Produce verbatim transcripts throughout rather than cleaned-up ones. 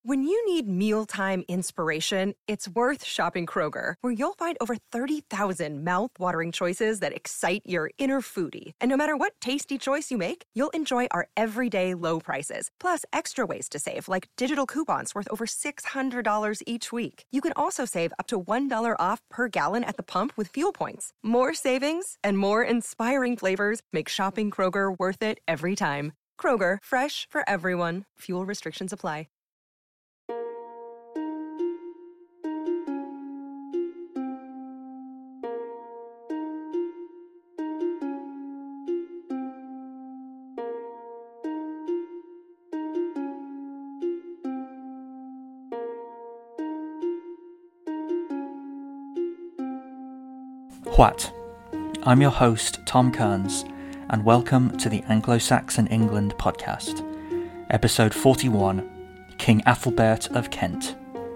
When you need mealtime inspiration, it's worth shopping Kroger, where you'll find over thirty thousand mouth-watering choices that excite your inner foodie. And no matter what tasty choice you make, you'll enjoy our everyday low prices, plus extra ways to save, like digital coupons worth over six hundred dollars each week. You can also save up to one dollar off per gallon at the pump with fuel points. More savings and more inspiring flavors make shopping Kroger worth it every time. Kroger, fresh for everyone. Fuel restrictions apply. What? I'm your host, Tom Kearns, and welcome to the Anglo-Saxon England podcast, episode forty-one, King Athelbert of Kent.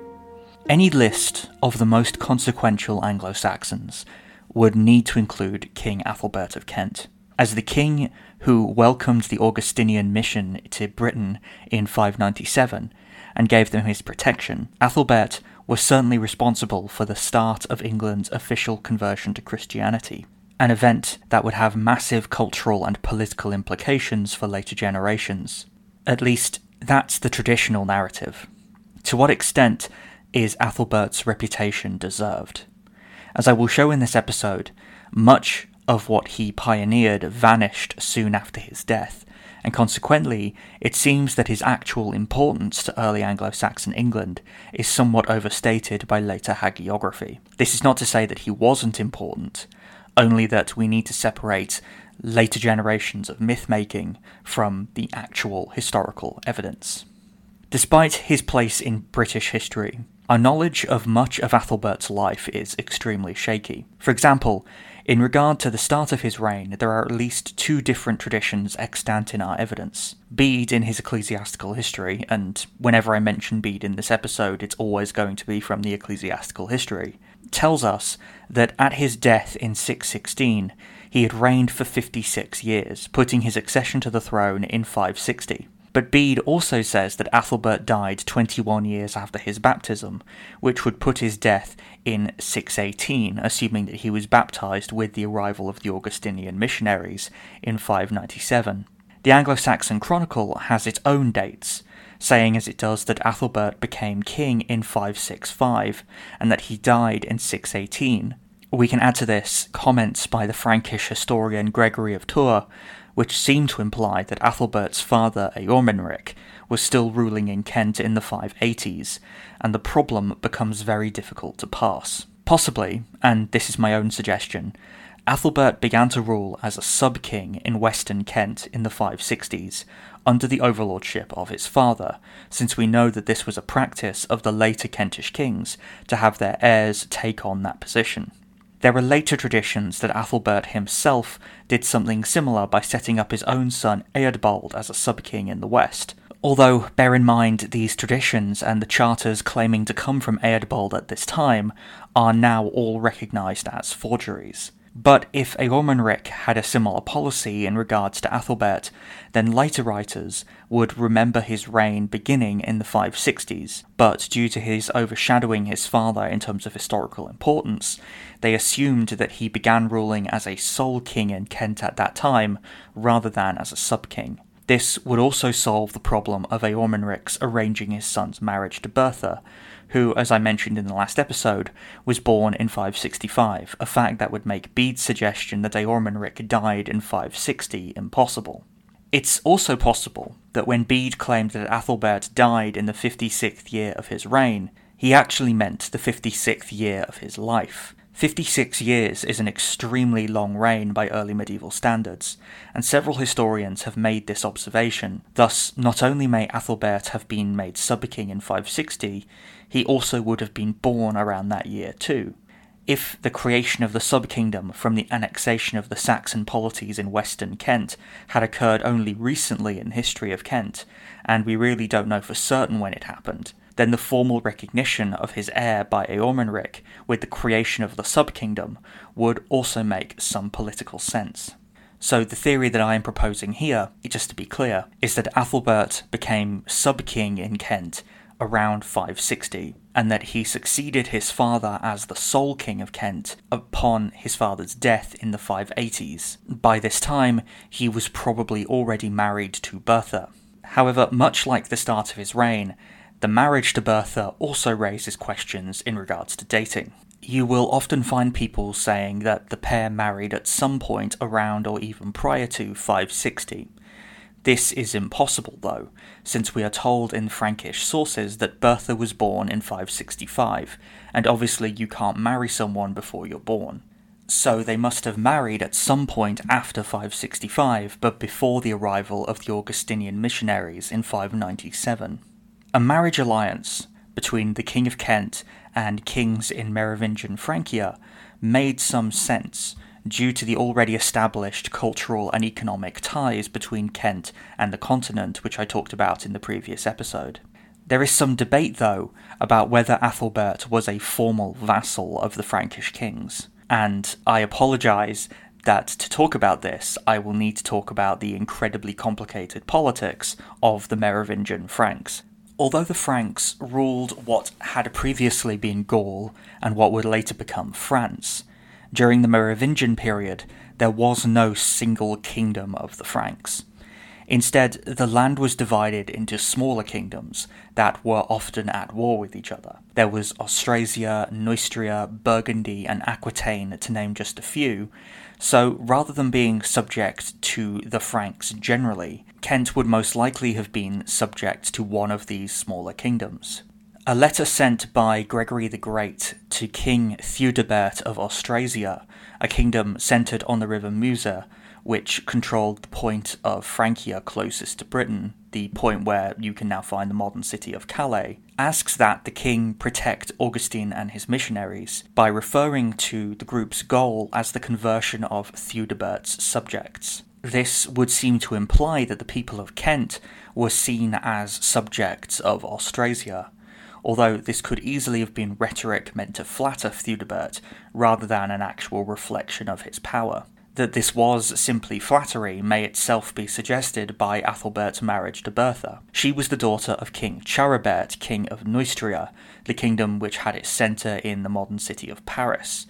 Any list of the most consequential Anglo-Saxons would need to include King Athelbert of Kent. As the king who welcomed the Augustinian mission to Britain in five ninety-seven and gave them his protection, Athelbert was certainly responsible for the start of England's official conversion to Christianity, an event that would have massive cultural and political implications for later generations. At least, that's the traditional narrative. To what extent is Athelbert's reputation deserved? As I will show in this episode, much of what he pioneered vanished soon after his death, and consequently, it seems that his actual importance to early Anglo-Saxon England is somewhat overstated by later hagiography. This is not to say that he wasn't important, only that we need to separate later generations of myth-making from the actual historical evidence. Despite his place in British history, our knowledge of much of Athelbert's life is extremely shaky. For example, in regard to the start of his reign, there are at least two different traditions extant in our evidence. Bede, in his ecclesiastical history, and whenever I mention Bede in this episode, it's always going to be from the ecclesiastical history, tells us that at his death in six sixteen, he had reigned for fifty-six years, putting his accession to the throne in five sixty. But Bede also says that Athelbert died twenty-one years after his baptism, which would put his death in six eighteen, assuming that he was baptized with the arrival of the Augustinian missionaries in five ninety-seven. The Anglo-Saxon Chronicle has its own dates, saying as it does that Athelbert became king in five sixty-five, and that he died in six eighteen. We can add to this comments by the Frankish historian Gregory of Tours, which seem to imply that Athelbert's father Eormenric was still ruling in Kent in the five eighties, and the problem becomes very difficult to pass. Possibly, and this is my own suggestion, Athelbert began to rule as a sub-king in western Kent in the five sixties, under the overlordship of his father, since we know that this was a practice of the later Kentish kings to have their heirs take on that position. There are later traditions that Athelbert himself did something similar by setting up his own son Eadbald as a sub-king in the west, although bear in mind these traditions and the charters claiming to come from Eadbald at this time are now all recognised as forgeries. But if Eormenric had a similar policy in regards to Athelbert, then later writers would remember his reign beginning in the five sixties, but due to his overshadowing his father in terms of historical importance, they assumed that he began ruling as a sole king in Kent at that time, rather than as a sub-king. This would also solve the problem of Eormenric's arranging his son's marriage to Bertha, who, as I mentioned in the last episode, was born in five sixty-five, a fact that would make Bede's suggestion that Eormenric died in five sixty impossible. It's also possible that when Bede claimed that Athelbert died in the fifty-sixth year of his reign, he actually meant the fifty-sixth year of his life. fifty-six years is an extremely long reign by early medieval standards, and several historians have made this observation. Thus, not only may Athelbert have been made sub-king in five sixty, he also would have been born around that year too. If the creation of the sub-kingdom from the annexation of the Saxon polities in western Kent had occurred only recently in the history of Kent, and we really don't know for certain when it happened, then the formal recognition of his heir by Eormenric with the creation of the sub-kingdom would also make some political sense. So the theory that I am proposing here, just to be clear, is that Athelbert became sub-king in Kent around five sixty, and that he succeeded his father as the sole king of Kent upon his father's death in the five eighties. By this time, he was probably already married to Bertha. However, much like the start of his reign, the marriage to Bertha also raises questions in regards to dating. You will often find people saying that the pair married at some point around or even prior to five sixty. This is impossible, though, since we are told in Frankish sources that Bertha was born in five sixty-five, and obviously you can't marry someone before you're born. So they must have married at some point after five sixty-five, but before the arrival of the Augustinian missionaries in five ninety-seven. A marriage alliance between the King of Kent and kings in Merovingian Francia made some sense, due to the already established cultural and economic ties between Kent and the continent, which I talked about in the previous episode. There is some debate, though, about whether Athelbert was a formal vassal of the Frankish kings, and I apologise that to talk about this, I will need to talk about the incredibly complicated politics of the Merovingian Franks. Although the Franks ruled what had previously been Gaul and what would later become France, during the Merovingian period, there was no single kingdom of the Franks. Instead, the land was divided into smaller kingdoms that were often at war with each other. There was Austrasia, Neustria, Burgundy, and Aquitaine, to name just a few, so rather than being subject to the Franks generally, Kent would most likely have been subject to one of these smaller kingdoms. A letter sent by Gregory the Great to King Theudebert of Austrasia, a kingdom centred on the river Meuse, which controlled the point of Francia closest to Britain, the point where you can now find the modern city of Calais, asks that the king protect Augustine and his missionaries by referring to the group's goal as the conversion of Theudebert's subjects. This would seem to imply that the people of Kent were seen as subjects of Austrasia, although this could easily have been rhetoric meant to flatter Theudebert rather than an actual reflection of his power. That this was simply flattery may itself be suggested by Athelbert's marriage to Bertha. She was the daughter of King Charibert, king of Neustria, the kingdom which had its centre in the modern city of Paris.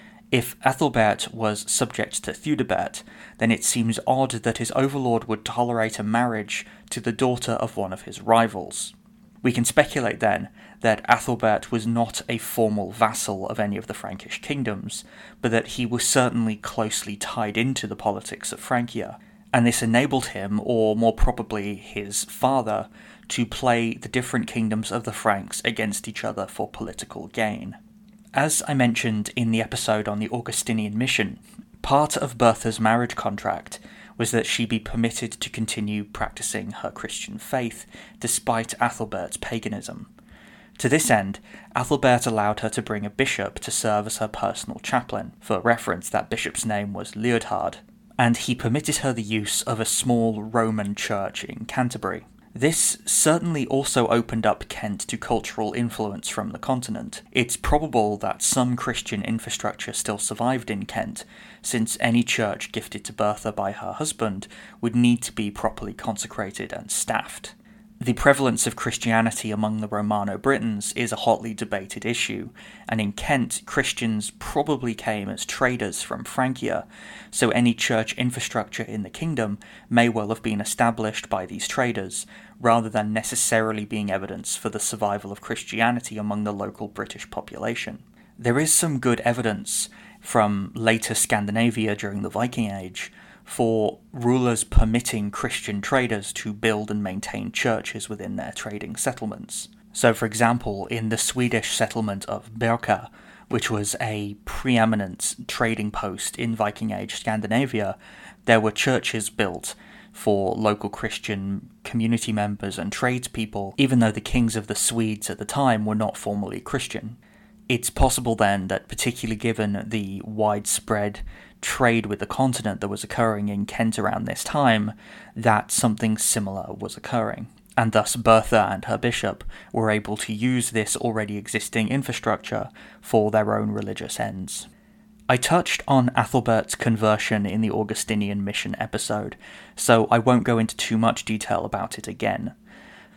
If Athelbert was subject to Theudebert, then it seems odd that his overlord would tolerate a marriage to the daughter of one of his rivals. We can speculate then that Athelbert was not a formal vassal of any of the Frankish kingdoms, but that he was certainly closely tied into the politics of Francia, and this enabled him, or more probably his father, to play the different kingdoms of the Franks against each other for political gain. As I mentioned in the episode on the Augustinian mission, part of Bertha's marriage contract was that she be permitted to continue practicing her Christian faith despite Athelbert's paganism. To this end, Athelbert allowed her to bring a bishop to serve as her personal chaplain. For reference, that bishop's name was Leodhard, and he permitted her the use of a small Roman church in Canterbury. This certainly also opened up Kent to cultural influence from the continent. It's probable that some Christian infrastructure still survived in Kent, since any church gifted to Bertha by her husband would need to be properly consecrated and staffed. The prevalence of Christianity among the Romano-Britons is a hotly debated issue, and in Kent, Christians probably came as traders from Francia, so any church infrastructure in the kingdom may well have been established by these traders, rather than necessarily being evidence for the survival of Christianity among the local British population. There is some good evidence from later Scandinavia during the Viking Age for rulers permitting Christian traders to build and maintain churches within their trading settlements. So, for example, in the Swedish settlement of Berka, which was a preeminent trading post in Viking Age Scandinavia, there were churches built for local Christian community members and tradespeople, even though the kings of the Swedes at the time were not formally Christian. It's possible then that, particularly given the widespread trade with the continent that was occurring in Kent around this time, that something similar was occurring, and thus Bertha and her bishop were able to use this already existing infrastructure for their own religious ends. I touched on Athelbert's conversion in the Augustinian mission episode, so I won't go into too much detail about it again.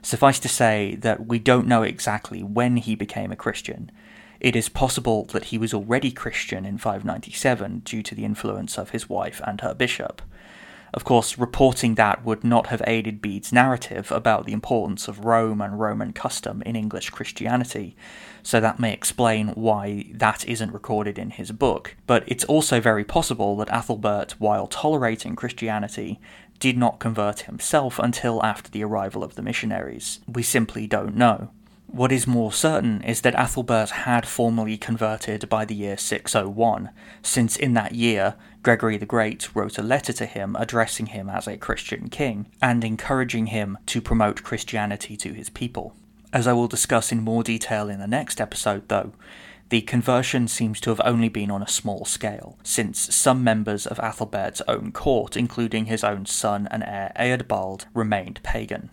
Suffice to say that we don't know exactly when he became a Christian. It is possible that he was already Christian in five ninety-seven due to the influence of his wife and her bishop. Of course, reporting that would not have aided Bede's narrative about the importance of Rome and Roman custom in English Christianity, so that may explain why that isn't recorded in his book. But it's also very possible that Athelbert, while tolerating Christianity, did not convert himself until after the arrival of the missionaries. We simply don't know. What is more certain is that Athelbert had formally converted by the year six oh one, since in that year Gregory the Great wrote a letter to him addressing him as a Christian king, and encouraging him to promote Christianity to his people. As I will discuss in more detail in the next episode though, the conversion seems to have only been on a small scale, since some members of Athelbert's own court, including his own son and heir Eadbald, remained pagan.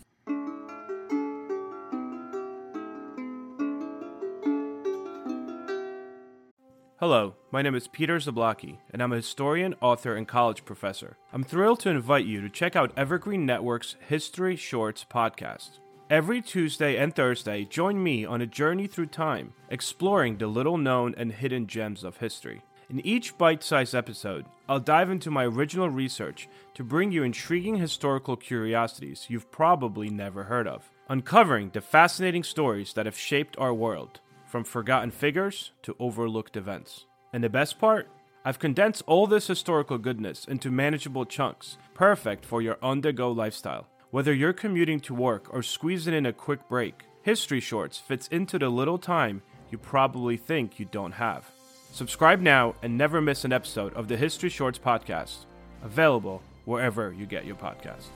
Hello, my name is Peter Zablocki, and I'm a historian, author, and college professor. I'm thrilled to invite you to check out Evergreen Network's History Shorts podcast. Every Tuesday and Thursday, join me on a journey through time, exploring the little-known and hidden gems of history. In each bite-sized episode, I'll dive into my original research to bring you intriguing historical curiosities you've probably never heard of, uncovering the fascinating stories that have shaped our world, from forgotten figures to overlooked events. And the best part? I've condensed all this historical goodness into manageable chunks, perfect for your on-the-go lifestyle. Whether you're commuting to work or squeezing in a quick break, History Shorts fits into the little time you probably think you don't have. Subscribe now and never miss an episode of the History Shorts podcast, available wherever you get your podcasts.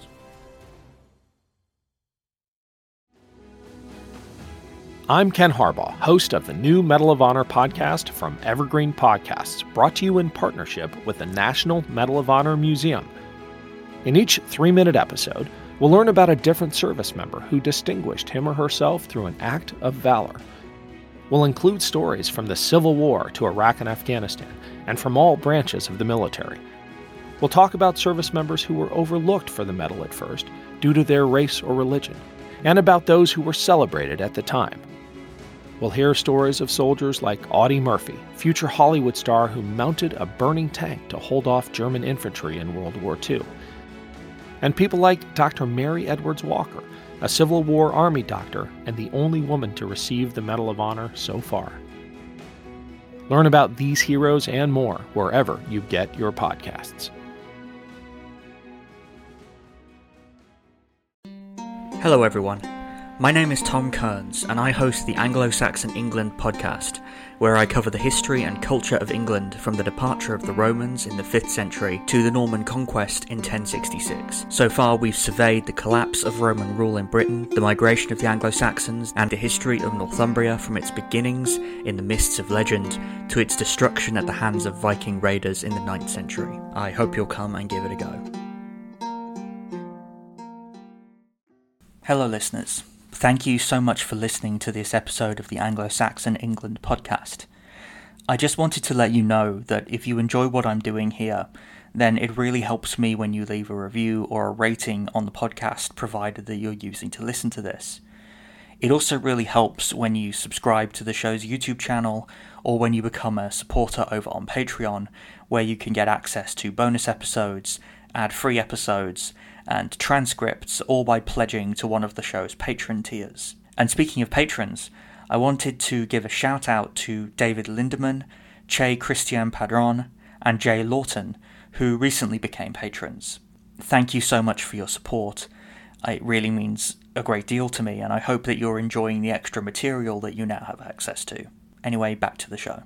I'm Ken Harbaugh, host of the new Medal of Honor podcast from Evergreen Podcasts, brought to you in partnership with the National Medal of Honor Museum. In each three-minute episode, we'll learn about a different service member who distinguished him or herself through an act of valor. We'll include stories from the Civil War to Iraq and Afghanistan, and from all branches of the military. We'll talk about service members who were overlooked for the medal at first due to their race or religion, and about those who were celebrated at the time. We'll hear stories of soldiers like Audie Murphy, future Hollywood star who mounted a burning tank to hold off German infantry in World War Two. And people like Doctor Mary Edwards Walker, a Civil War Army doctor and the only woman to receive the Medal of Honor so far. Learn about these heroes and more wherever you get your podcasts. Hello everyone, my name is Tom Kearns and I host the Anglo-Saxon England podcast, where I cover the history and culture of England from the departure of the Romans in the fifth century to the Norman conquest in ten sixty-six. So far we've surveyed the collapse of Roman rule in Britain, the migration of the Anglo-Saxons, and the history of Northumbria from its beginnings in the mists of legend to its destruction at the hands of Viking raiders in the ninth century. I hope you'll come and give it a go. Hello listeners. Thank you so much for listening to this episode of the Anglo-Saxon England podcast. I just wanted to let you know that if you enjoy what I'm doing here, then it really helps me when you leave a review or a rating on the podcast provided that you're using to listen to this. It also really helps when you subscribe to the show's YouTube channel or when you become a supporter over on Patreon, where you can get access to bonus episodes, ad-free episodes, and transcripts, all by pledging to one of the show's patron tiers. And speaking of patrons, I wanted to give a shout out to David Lindemann, Che Christian Padron, and Jay Lawton, who recently became patrons. Thank you so much for your support. It really means a great deal to me, and I hope that you're enjoying the extra material that you now have access to. Anyway, back to the show.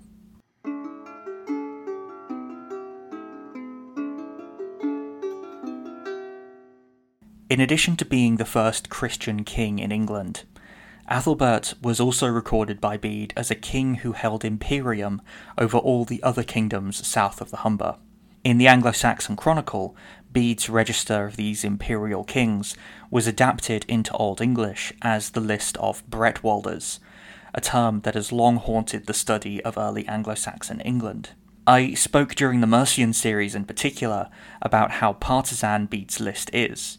In addition to being the first Christian king in England, Athelbert was also recorded by Bede as a king who held imperium over all the other kingdoms south of the Humber. In the Anglo-Saxon Chronicle, Bede's register of these imperial kings was adapted into Old English as the list of Bretwalders, a term that has long haunted the study of early Anglo-Saxon England. I spoke during the Mercian series in particular about how partisan Bede's list is.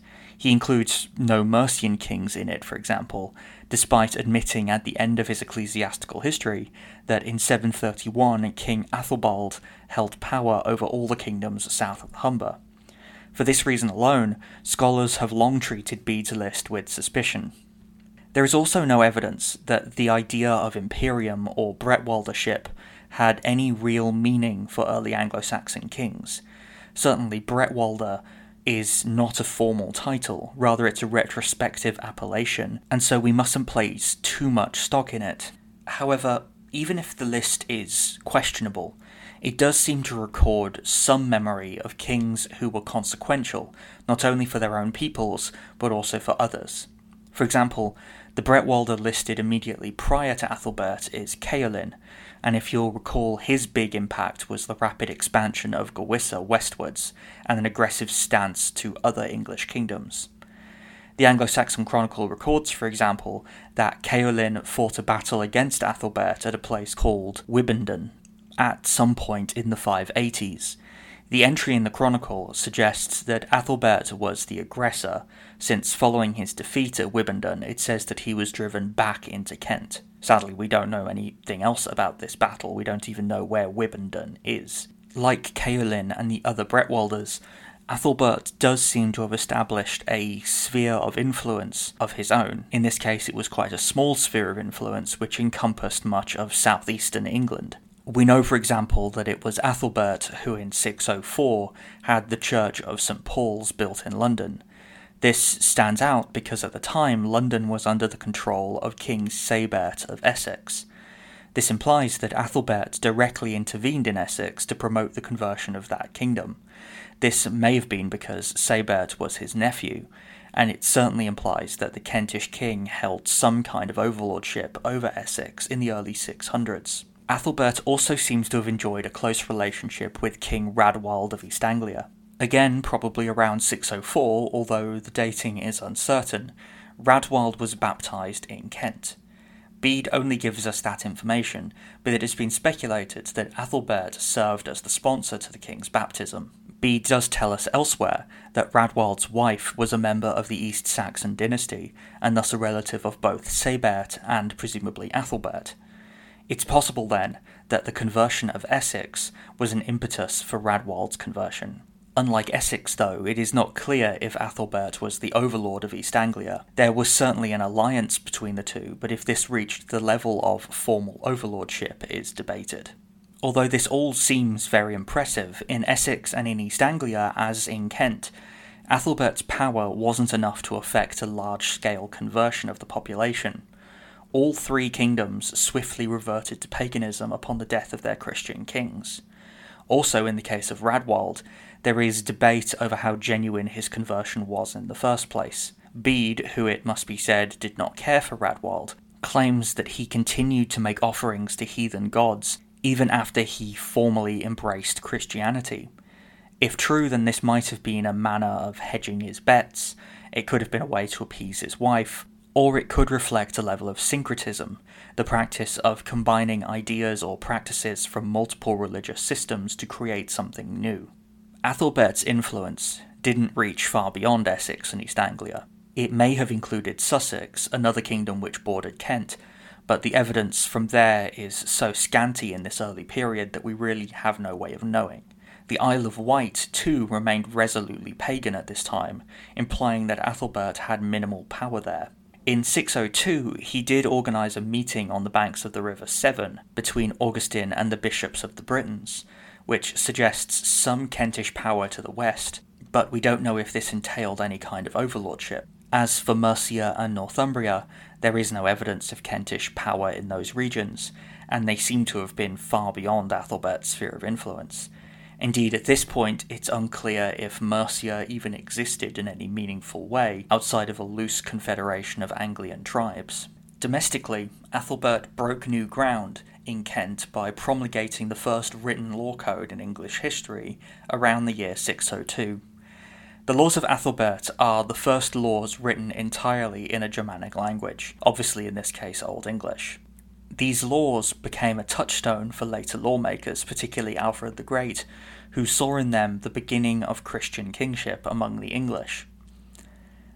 He includes no Mercian kings in it, for example, despite admitting at the end of his ecclesiastical history that in seven thirty-one King Athelbald held power over all the kingdoms south of the Humber. For this reason alone, scholars have long treated Bede's list with suspicion. There is also no evidence that the idea of imperium or Bretwaldership had any real meaning for early Anglo-Saxon kings. Certainly Bretwalder is not a formal title, rather it's a retrospective appellation, and so we mustn't place too much stock in it. However, even if the list is questionable, it does seem to record some memory of kings who were consequential, not only for their own peoples, but also for others. For example, the Bretwalder listed immediately prior to Athelbert is Ceawlin, and if you'll recall, his big impact was the rapid expansion of Gewissa westwards, and an aggressive stance to other English kingdoms. The Anglo-Saxon Chronicle records, for example, that Ceawlin fought a battle against Athelbert at a place called Wibenden at some point in the five eighties. The entry in the Chronicle suggests that Athelbert was the aggressor, since following his defeat at Wibenden, it says that he was driven back into Kent. Sadly, we don't know anything else about this battle, we don't even know where Wibenden is. Like Ceawlin and the other Bretwalders, Athelbert does seem to have established a sphere of influence of his own. In this case, it was quite a small sphere of influence which encompassed much of southeastern England. We know, for example, that it was Athelbert who in six oh four had the Church of Saint Paul's built in London. This stands out because at the time London was under the control of King Sabert of Essex. This implies that Athelbert directly intervened in Essex to promote the conversion of that kingdom. This may have been because Sabert was his nephew, and it certainly implies that the Kentish king held some kind of overlordship over Essex in the early six hundreds. Athelbert also seems to have enjoyed a close relationship with King Radwald of East Anglia. Again, probably around six oh four, although the dating is uncertain, Radwald was baptised in Kent. Bede only gives us that information, but it has been speculated that Athelbert served as the sponsor to the king's baptism. Bede does tell us elsewhere that Radwald's wife was a member of the East Saxon dynasty, and thus a relative of both Sabert and presumably Athelbert. It's possible then that the conversion of Essex was an impetus for Radwald's conversion. Unlike Essex, though, it is not clear if Athelbert was the overlord of East Anglia. There was certainly an alliance between the two, but if this reached the level of formal overlordship is debated. Although this all seems very impressive, in Essex and in East Anglia, as in Kent, Athelbert's power wasn't enough to effect a large-scale conversion of the population. All three kingdoms swiftly reverted to paganism upon the death of their Christian kings. Also, in the case of Radwald, there is debate over how genuine his conversion was in the first place. Bede, who it must be said did not care for Radwald, claims that he continued to make offerings to heathen gods even after he formally embraced Christianity. If true, then this might have been a manner of hedging his bets, it could have been a way to appease his wife, or it could reflect a level of syncretism, the practice of combining ideas or practices from multiple religious systems to create something new. Athelbert's influence didn't reach far beyond Essex and East Anglia. It may have included Sussex, another kingdom which bordered Kent, but the evidence from there is so scanty in this early period that we really have no way of knowing. The Isle of Wight, too, remained resolutely pagan at this time, implying that Athelbert had minimal power there. In six oh two, he did organise a meeting on the banks of the River Severn between Augustine and the bishops of the Britons, which suggests some Kentish power to the west, but we don't know if this entailed any kind of overlordship. As for Mercia and Northumbria, there is no evidence of Kentish power in those regions, and they seem to have been far beyond Athelbert's sphere of influence. Indeed, at this point, it's unclear if Mercia even existed in any meaningful way outside of a loose confederation of Anglian tribes. Domestically, Athelbert broke new ground in Kent by promulgating the first written law code in English history around the year six oh two. The laws of Athelbert are the first laws written entirely in a Germanic language, obviously in this case Old English. These laws became a touchstone for later lawmakers, particularly Alfred the Great, who saw in them the beginning of Christian kingship among the English.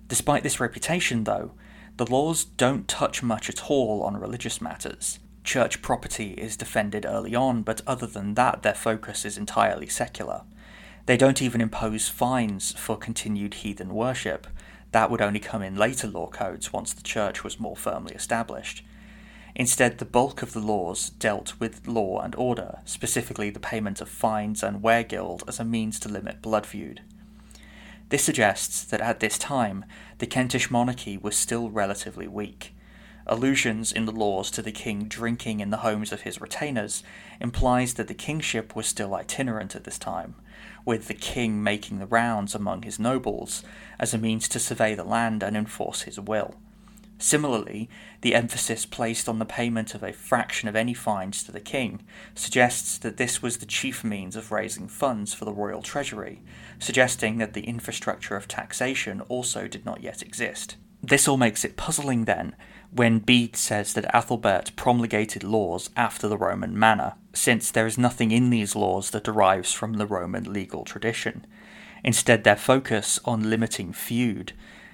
Despite this reputation, though, the laws don't touch much at all on religious matters. Church property is defended early on, but other than that, their focus is entirely secular. They don't even impose fines for continued heathen worship. That would only come in later law codes once the church was more firmly established. Instead, the bulk of the laws dealt with law and order, specifically the payment of fines and weregild as a means to limit blood feud. This suggests that at this time, the Kentish monarchy was still relatively weak. Allusions in the laws to the king drinking in the homes of his retainers implies that the kingship was still itinerant at this time, with the king making the rounds among his nobles as a means to survey the land and enforce his will. Similarly, the emphasis placed on the payment of a fraction of any fines to the king suggests that this was the chief means of raising funds for the royal treasury, suggesting that the infrastructure of taxation also did not yet exist. This all makes it puzzling then, when Bede says that Athelbert promulgated laws after the Roman manner, since there is nothing in these laws that derives from the Roman legal tradition. Instead, their focus on limiting feud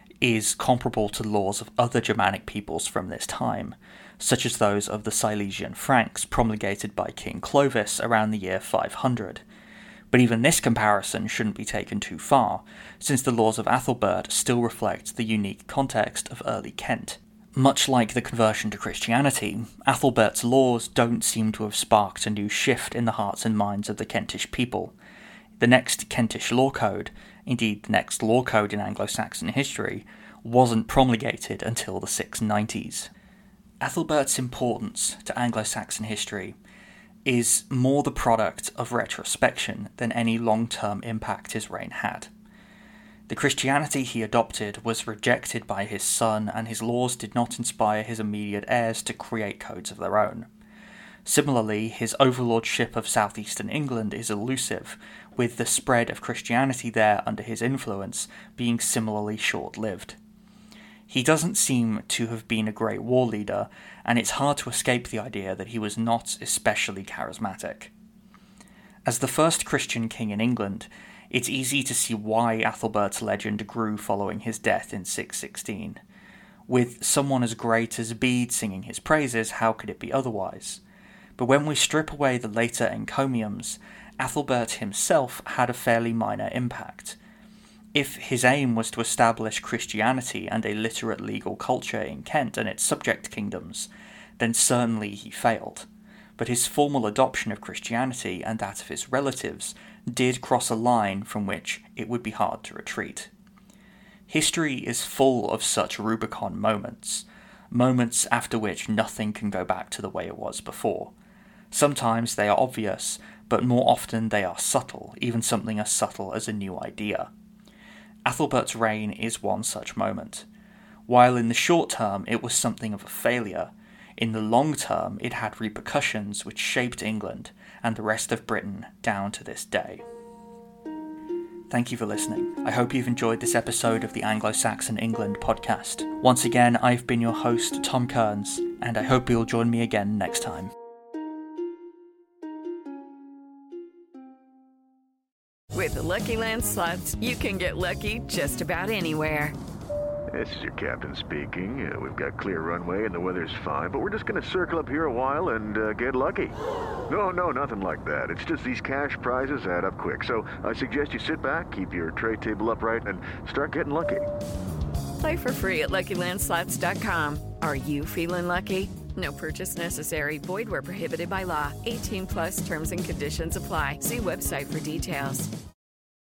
is comparable to laws of other Germanic peoples from this time, such as those of the Silesian Franks promulgated by King Clovis around the year five hundred. But even this comparison shouldn't be taken too far, since the laws of Athelbert still reflect the unique context of early Kent. Much like the conversion to Christianity, Athelbert's laws don't seem to have sparked a new shift in the hearts and minds of the Kentish people. The next Kentish law code, indeed the next law code in Anglo-Saxon history, wasn't promulgated until the six nineties. Athelbert's importance to Anglo-Saxon history is more the product of retrospection than any long-term impact his reign had. The Christianity he adopted was rejected by his son, and his laws did not inspire his immediate heirs to create codes of their own. Similarly, his overlordship of southeastern England is elusive, with the spread of Christianity there under his influence being similarly short-lived. He doesn't seem to have been a great war leader, and it's hard to escape the idea that he was not especially charismatic. As the first Christian king in England, it's easy to see why Athelbert's legend grew following his death in six sixteen. With someone as great as Bede singing his praises, how could it be otherwise? But when we strip away the later encomiums, Athelbert himself had a fairly minor impact. If his aim was to establish Christianity and a literate legal culture in Kent and its subject kingdoms, then certainly he failed. But his formal adoption of Christianity and that of his relatives did cross a line from which it would be hard to retreat. History is full of such Rubicon moments, moments after which nothing can go back to the way it was before. Sometimes they are obvious, but more often they are subtle, even something as subtle as a new idea. Athelbert's reign is one such moment. While in the short term it was something of a failure, in the long term it had repercussions which shaped England and the rest of Britain down to this day. Thank you for listening. I hope you've enjoyed this episode of the Anglo-Saxon England podcast. Once again, I've been your host, Tom Kearns, and I hope you'll join me again next time. With the Lucky Land Slots, you can get lucky just about anywhere. This is your captain speaking. Uh, we've got clear runway and the weather's fine, but we're just going to circle up here a while and uh, get lucky. No, no, nothing like that. It's just these cash prizes add up quick. So I suggest you sit back, keep your tray table upright, and start getting lucky. Play for free at Lucky Land Slots dot com. Are you feeling lucky? No purchase necessary. Void where prohibited by law. eighteen plus terms and conditions apply. See website for details.